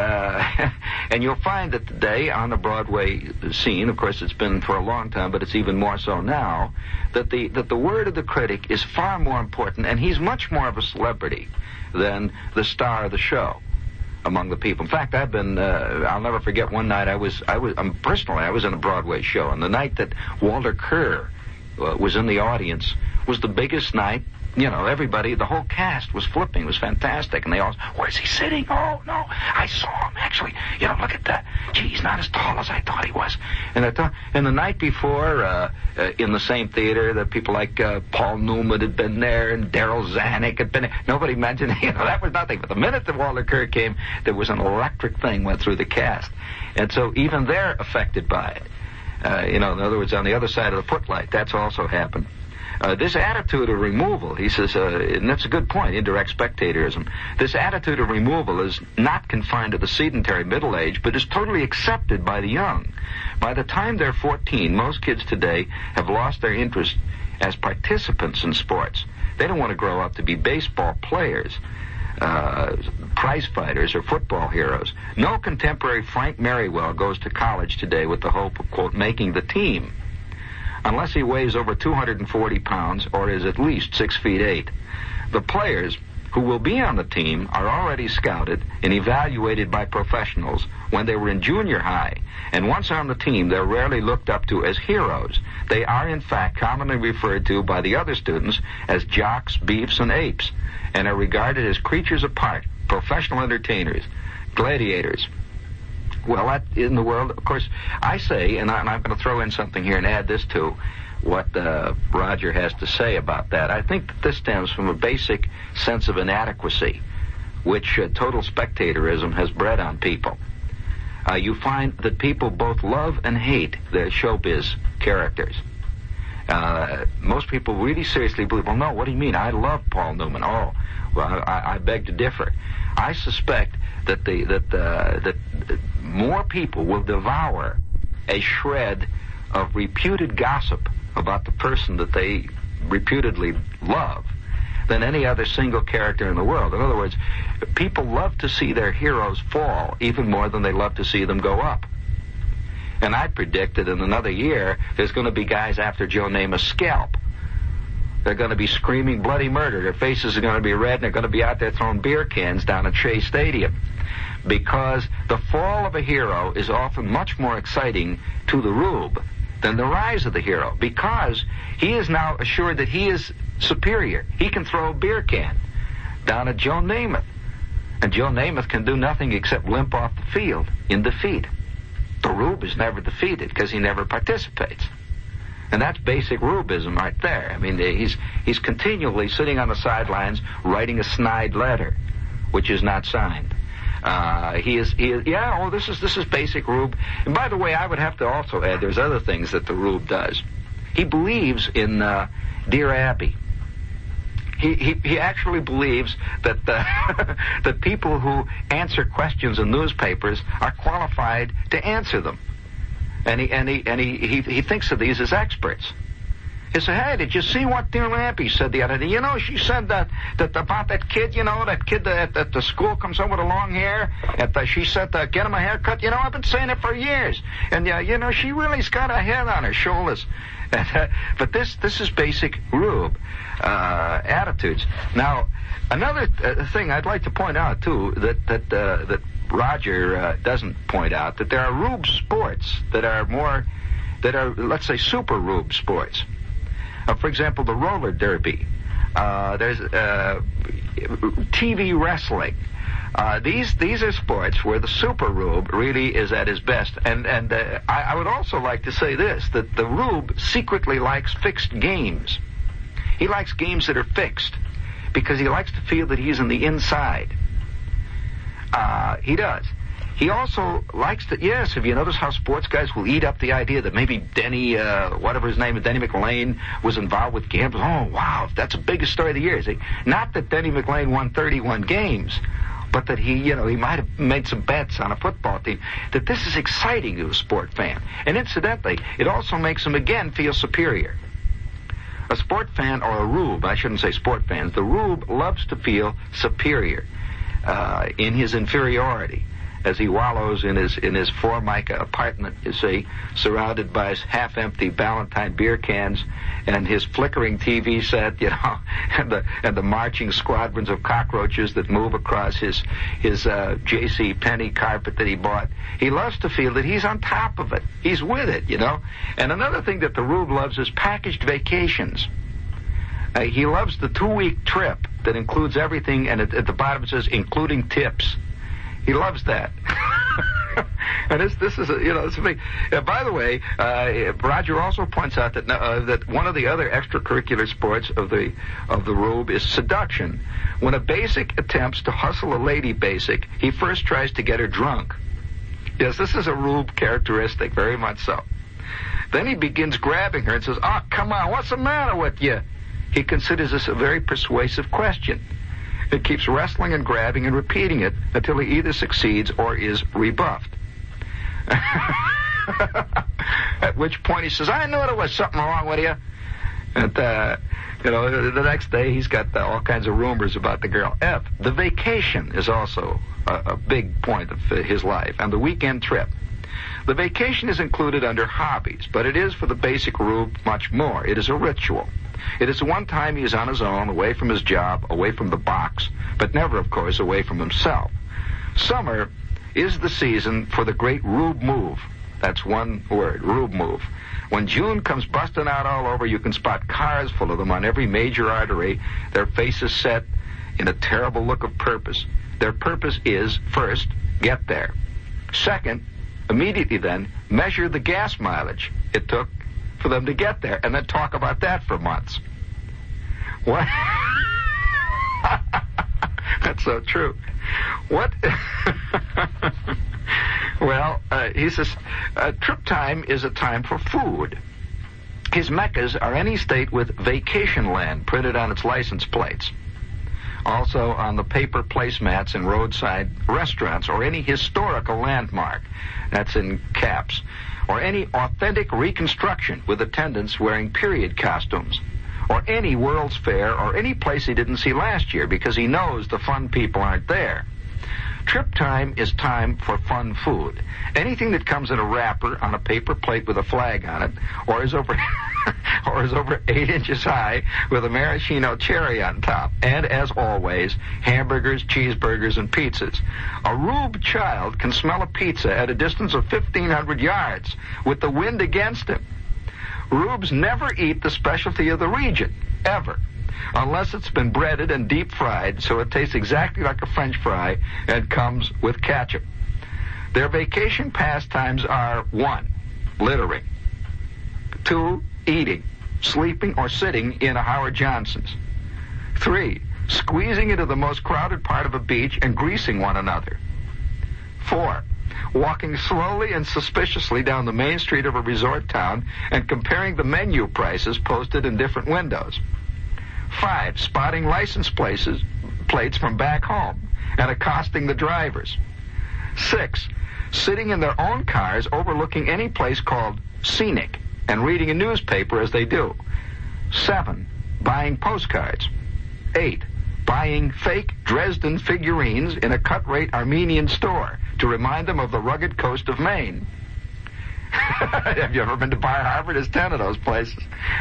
you'll find that today on the Broadway scene, of course it's been for a long time, but it's even more so now, that the word of the critic is far more important, and he's much more of a celebrity than the star of the show among the people. In fact, I've been, I'll never forget one night I was in a Broadway show, and the night that Walter Kerr was in the audience was the biggest night. You know, everybody, the whole cast was flipping. It was fantastic. And they all, where's he sitting? Oh, no, I saw him, actually. You know, look at that. Gee, he's not as tall as I thought he was. And the night before, in the same theater, that people like Paul Newman had been there and Daryl Zanuck had been there. Nobody mentioned, that was nothing. But the minute that Walter Kerr came, there was an electric thing went through the cast. And so even they're affected by it. In other words, on the other side of the footlight, that's also happened. This attitude of removal, he says, and that's a good point, indirect spectatorism. This attitude of removal is not confined to the sedentary middle age, but is totally accepted by the young. By the time they're 14, most kids today have lost their interest as participants in sports. They don't want to grow up to be baseball players, prize fighters, or football heroes. No contemporary Frank Merriwell goes to college today with the hope of, quote, making the team, unless he weighs over 240 pounds or is at least 6'8". The players who will be on the team are already scouted and evaluated by professionals when they were in junior high, and once on the team, they're rarely looked up to as heroes. They are, in fact, commonly referred to by the other students as jocks, beefs, and apes, and are regarded as creatures apart, professional entertainers, gladiators. Well, that in the world, of course, I say, and I'm going to throw in something here and add this to what Roger has to say about that. I think that this stems from a basic sense of inadequacy, which total spectatorism has bred on people. You find that people both love and hate the showbiz characters. Most people really seriously believe, well, no, what do you mean? I love Paul Newman. Oh, well, I beg to differ. I suspect that more people will devour a shred of reputed gossip about the person that they reputedly love than any other single character in the world. In other words, people love to see their heroes fall even more than they love to see them go up. And I predict that in another year, there's going to be guys after Joe Namath's scalp. They're going to be screaming bloody murder. Their faces are going to be red, and they're going to be out there throwing beer cans down at Shea Stadium. Because the fall of a hero is often much more exciting to the Rube than the rise of the hero, because he is now assured that he is superior. He can throw a beer can down at Joe Namath. And Joe Namath can do nothing except limp off the field in defeat. The Rube is never defeated because he never participates. And that's basic Rubism right there. I mean, he's continually sitting on the sidelines writing a snide letter, which is not signed. This is basic Rube. And by the way, I would have to also add, there's other things that the Rube does. He believes in Dear Abby. He actually believes that that people who answer questions in newspapers are qualified to answer them, and he thinks of these as experts. He said, "Hey, did you see what Dear Abby said the other day? You know, she said that about that kid. You know, that kid at the school comes home with a long hair. She said get him a haircut. You know, I've been saying it for years. And you know, she really's got a head on her shoulders." But this is basic Rube attitudes. Now, another thing I'd like to point out too that Roger doesn't point out, that there are Rube sports that are let's say super Rube sports. For example, the roller derby. There's TV wrestling. These are sports where the super Rube really is at his best. And I would also like to say this, that the Rube secretly likes fixed games. He likes games that are fixed because he likes to feel that he's in the inside. He does. He also likes to, yes, have you noticed how sports guys will eat up the idea that maybe Denny, whatever his name is, Denny McLain, was involved with gambling? Oh, wow, that's the biggest story of the year. See? Not that Denny McLain won 31 games, but that he might have made some bets on a football team. That this is exciting to a sport fan. And incidentally, it also makes him, again, feel superior. A sport fan, or a Rube, I shouldn't say sport fans, the Rube loves to feel superior in his inferiority, as he wallows in his Formica apartment, you see, surrounded by his half-empty Ballantine beer cans and his flickering TV set, and the marching squadrons of cockroaches that move across his J.C. Penney carpet that he bought. He loves to feel that he's on top of it. He's with it, And another thing that the Rube loves is packaged vacations. He loves the 2-week trip that includes everything, and at the bottom it says, including tips. He loves that. And this is it's a big. By the way, Roger also points out that one of the other extracurricular sports of the Rube is seduction. When a basic attempts to hustle a lady basic, he first tries to get her drunk. Yes, this is a Rube characteristic, very much so. Then he begins grabbing her and says, "Oh, come on, what's the matter with you?" He considers this a very persuasive question. It keeps wrestling and grabbing and repeating it until he either succeeds or is rebuffed. At which point he says, "I knew there was something wrong with you." And, the next day he's got all kinds of rumors about the girl. The vacation is also a big point of his life, and the weekend trip. The vacation is included under hobbies, but it is for the basic Rube much more. It is a ritual. It is the one time he is on his own, away from his job, away from the box, but never, of course, away from himself. Summer is the season for the great Rube move. That's one word, Rube move. When June comes busting out all over, you can spot cars full of them on every major artery, their faces set in a terrible look of purpose. Their purpose is, first, get there. Second, immediately then, measure the gas mileage it took for them to get there, and then talk about that for months. What? That's so true. What? Well, he says, trip time is a time for food. His meccas are any state with vacation land printed on its license plates. Also on the paper placemats in roadside restaurants, or any historical landmark, that's in caps, or any authentic reconstruction with attendants wearing period costumes, or any World's Fair, or any place he didn't see last year because he knows the fun people aren't there. Trip time is time for fun food. Anything that comes in a wrapper on a paper plate with a flag on it, or is over 8 inches high with a maraschino cherry on top. And, as always, hamburgers, cheeseburgers, and pizzas. A Rube child can smell a pizza at a distance of 1,500 yards with the wind against him. Rubes never eat the specialty of the region, ever. unless it's been breaded and deep fried so it tastes exactly like a French fry and comes with ketchup. Their vacation pastimes are 1, littering, 2, eating, sleeping, or sitting in a Howard Johnson's, 3, squeezing into the most crowded part of a beach and greasing one another, 4, walking slowly and suspiciously down the main street of a resort town and comparing the menu prices posted in different windows, 5, spotting license plates from back home and accosting the drivers, 6, sitting in their own cars overlooking any place called Scenic and reading a newspaper as they do, 7, buying postcards, 8, buying fake Dresden figurines in a cut-rate Armenian store to remind them of the rugged coast of Maine. Have you ever been to Bar Harbor? There's 10 of those places.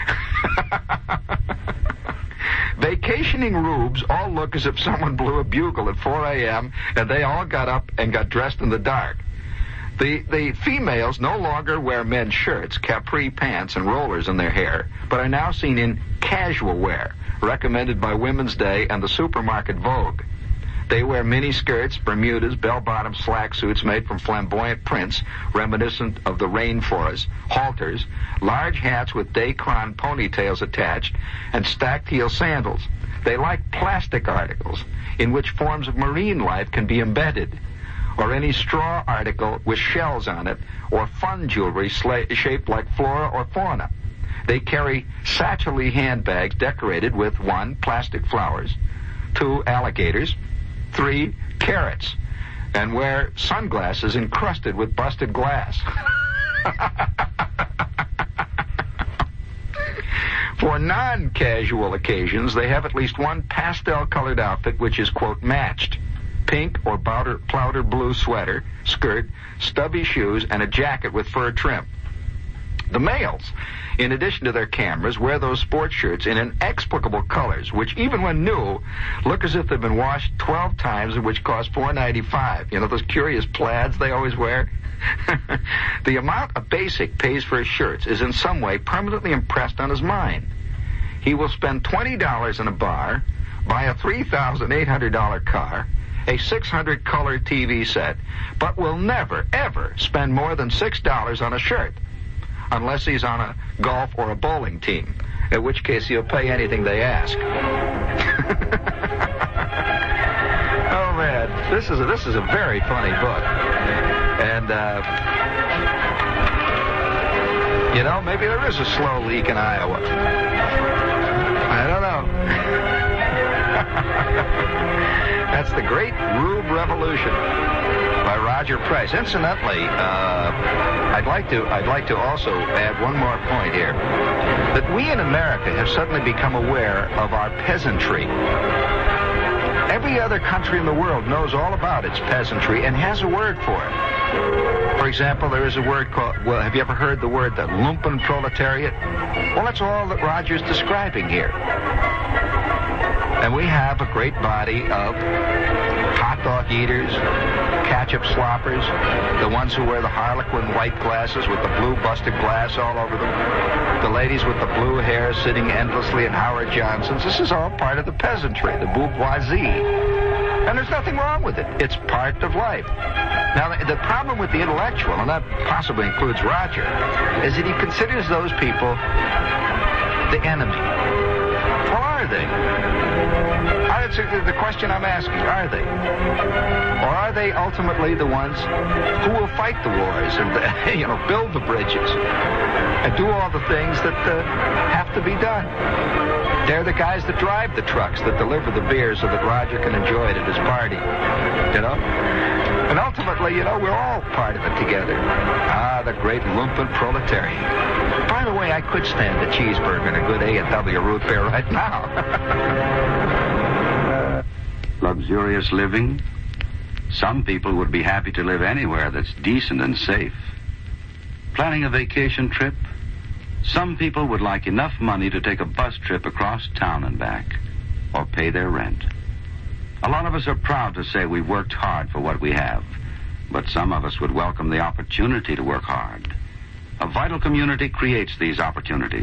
Vacationing rubes all look as if someone blew a bugle at 4 a.m. and they all got up and got dressed in the dark. The females no longer wear men's shirts, capri pants, and rollers in their hair, but are now seen in casual wear, recommended by Women's Day and the supermarket Vogue. They wear mini-skirts, Bermudas, bell-bottom slack suits made from flamboyant prints reminiscent of the rainforest, halters, large hats with Dacron ponytails attached, and stacked heel sandals. They like plastic articles in which forms of marine life can be embedded, or any straw article with shells on it, or fun jewelry shaped like flora or fauna. They carry satchel-y handbags decorated with 1, plastic flowers, 2, alligators, 3, carrots, and wear sunglasses encrusted with busted glass. For non-casual occasions, they have at least 1 pastel-colored outfit which is, quote, matched. Pink or powder blue sweater, skirt, stubby shoes, and a jacket with fur trim. The males, in addition to their cameras, wear those sports shirts in inexplicable colors, which even when new, look as if they've been washed 12 times and which cost $4.95. You know those curious plaids they always wear? The amount a basic pays for his shirts is in some way permanently impressed on his mind. He will spend $20 in a bar, buy a $3,800 car, a 600-color TV set, but will never, ever spend more than $6 on a shirt, unless he's on a golf or a bowling team, in which case he'll pay anything they ask. Oh, man, this is a very funny book. And, you know, maybe there is a slow leak in Iowa. I don't know. That's The Great Rube Revolution by Roger Price. Incidentally, I'd like to also add one more point here, that we in America have suddenly become aware of our peasantry. Every other country in the world knows all about its peasantry and has a word for it. For example, there is a word called, well, have you ever heard the word the lumpenproletariat? Well, that's all that Roger's describing here. And we have a great body of hot dog eaters, ketchup sloppers, the ones who wear the Harlequin white glasses with the blue busted glass all over them, the ladies with the blue hair sitting endlessly in Howard Johnson's. This is all part of the peasantry, the bourgeoisie. And there's nothing wrong with it. It's part of life. Now, the problem with the intellectual, and that possibly includes Roger, is that he considers those people the enemy. Well, are they? That's the question I'm asking. Are they? Or are they ultimately the ones who will fight the wars and, build the bridges and do all the things that have to be done? They're the guys that drive the trucks, that deliver the beer so that Roger can enjoy it at his party. And ultimately, we're all part of it together. Ah, the great lumpen proletariat. By the way, I could stand a cheeseburger and a good A&W root beer right now. Luxurious living? Some people would be happy to live anywhere that's decent and safe. Planning a vacation trip? Some people would like enough money to take a bus trip across town and back, or pay their rent. A lot of us are proud to say we worked hard for what we have, but some of us would welcome the opportunity to work hard. A vital community creates these opportunities.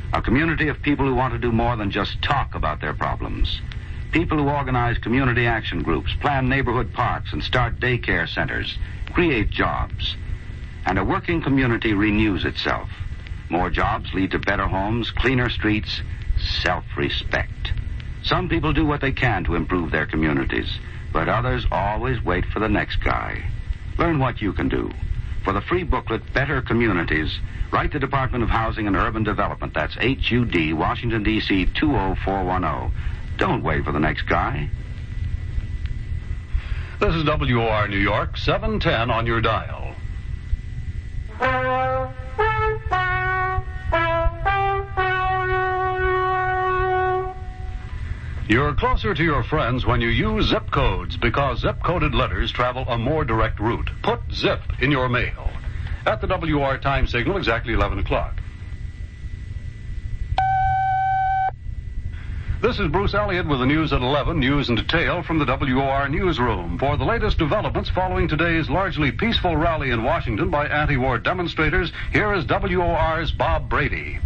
A community of people who want to do more than just talk about their problems. People who organize community action groups, plan neighborhood parks, and start daycare centers, create jobs. And a working community renews itself. More jobs lead to better homes, cleaner streets, self-respect. Some people do what they can to improve their communities, but others always wait for the next guy. Learn what you can do. For the free booklet, Better Communities, write the Department of Housing and Urban Development. That's HUD, Washington, D.C. 20410. Don't wait for the next guy. This is WOR New York, 710 on your dial. You're closer to your friends when you use zip codes, because zip-coded letters travel a more direct route. Put zip in your mail. At the WOR time signal, exactly 11 o'clock. This is Bruce Elliott with the news at 11, news in detail from the WOR newsroom. For the latest developments following today's largely peaceful rally in Washington by anti-war demonstrators, here is WOR's Bob Brady.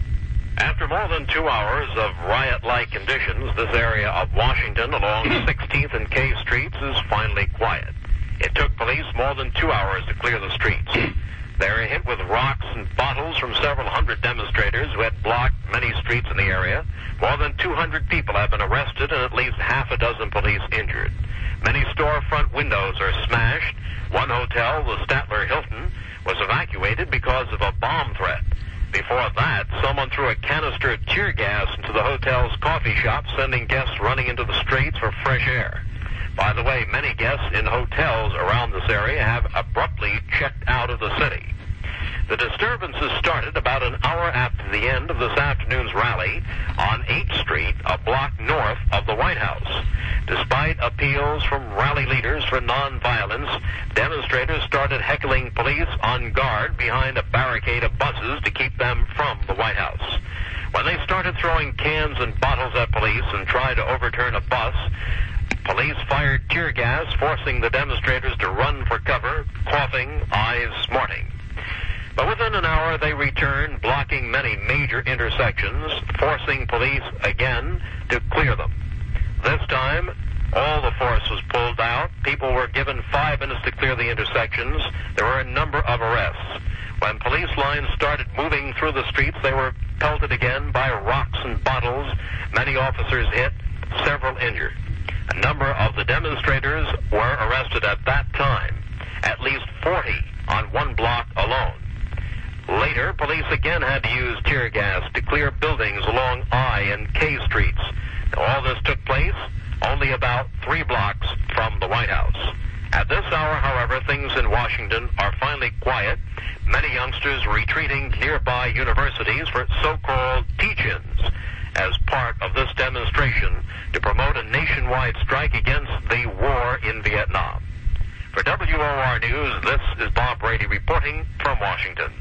After more than 2 hours of riot-like conditions, this area of Washington along 16th and K Streets is finally quiet. It took police more than 2 hours to clear the streets. They were hit with rocks and bottles from several hundred demonstrators who had blocked many streets in the area. More than 200 people have been arrested and at least half a dozen police injured. Many storefront windows are smashed. One hotel, the Statler Hilton, was evacuated because of a bomb threat. Before that, someone threw a canister of tear gas into the hotel's coffee shop, sending guests running into the streets for fresh air. By the way, many guests in hotels around this area have abruptly checked out of the city. The disturbances started about an hour after the end of this afternoon's rally on 8th Street, a block north of the White House. Despite appeals from rally leaders for nonviolence, demonstrators started heckling police on guard behind a barricade of buses to keep them from the White House. When they started throwing cans and bottles at police and tried to overturn a bus, police fired tear gas, forcing the demonstrators to run for cover, coughing, eyes smarting. But within an hour, they returned, blocking many major intersections, forcing police again to clear them. This time, all the force was pulled out. People were given 5 minutes to clear the intersections. There were a number of arrests. When police lines started moving through the streets, they were pelted again by rocks and bottles. Many officers hit, several injured. A number of the demonstrators were arrested at that time, at least 40 on one block alone. Later, police again had to use tear gas to clear buildings along I and K Streets. All this took place only about 3 blocks from the White House. At this hour, however, things in Washington are finally quiet. Many youngsters retreating to nearby universities for so-called teach-ins as part of this demonstration to promote a nationwide strike against the war in Vietnam. For WOR News, this is Bob Brady reporting from Washington.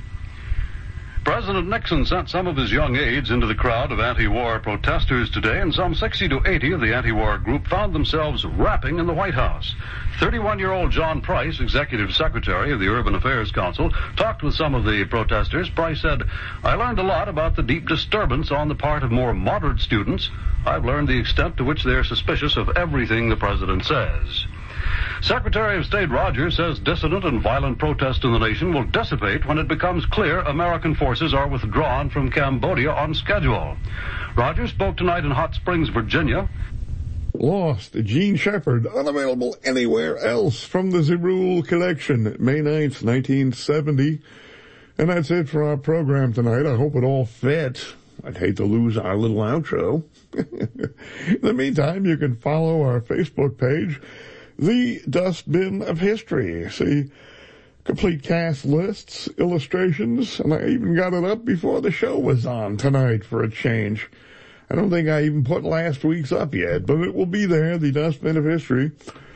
President Nixon sent some of his young aides into the crowd of anti-war protesters today, and some 60 to 80 of the anti-war group found themselves rapping in the White House. 31-year-old John Price, Executive Secretary of the Urban Affairs Council, talked with some of the protesters. Price said, "I learned a lot about the deep disturbance on the part of more moderate students. I've learned the extent to which they're suspicious of everything the president says." Secretary of State Rogers says dissident and violent protest in the nation will dissipate when it becomes clear American forces are withdrawn from Cambodia on schedule. Rogers spoke tonight in Hot Springs, Virginia. Lost, Gene Shepard, unavailable anywhere else, from the Zerul collection, May 9th, 1970. And that's it for our program tonight. I hope it all fit. I'd hate to lose our little outro. In the meantime, you can follow our Facebook page, The Dustbin of History. See complete cast lists, illustrations, and I even got it up before the show was on tonight for a change. I don't think I even put last week's up yet, but it will be there, The Dustbin of History,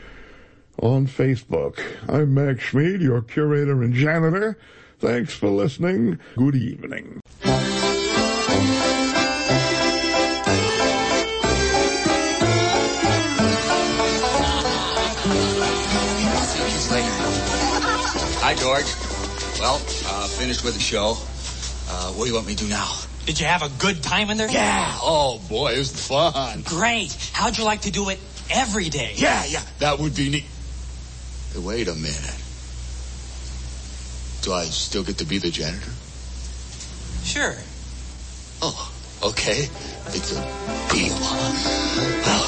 on Facebook. I'm Max Schmid, your curator and janitor. Thanks for listening. Good evening. Hi, George. Well, finished with the show. What do you want me to do now? Did you have a good time in there? Yeah. Oh, boy, it was fun. Great. How'd you like to do it every day? Yeah, that would be neat. Hey, wait a minute. Do I still get to be the janitor? Sure. Oh, okay. It's a deal.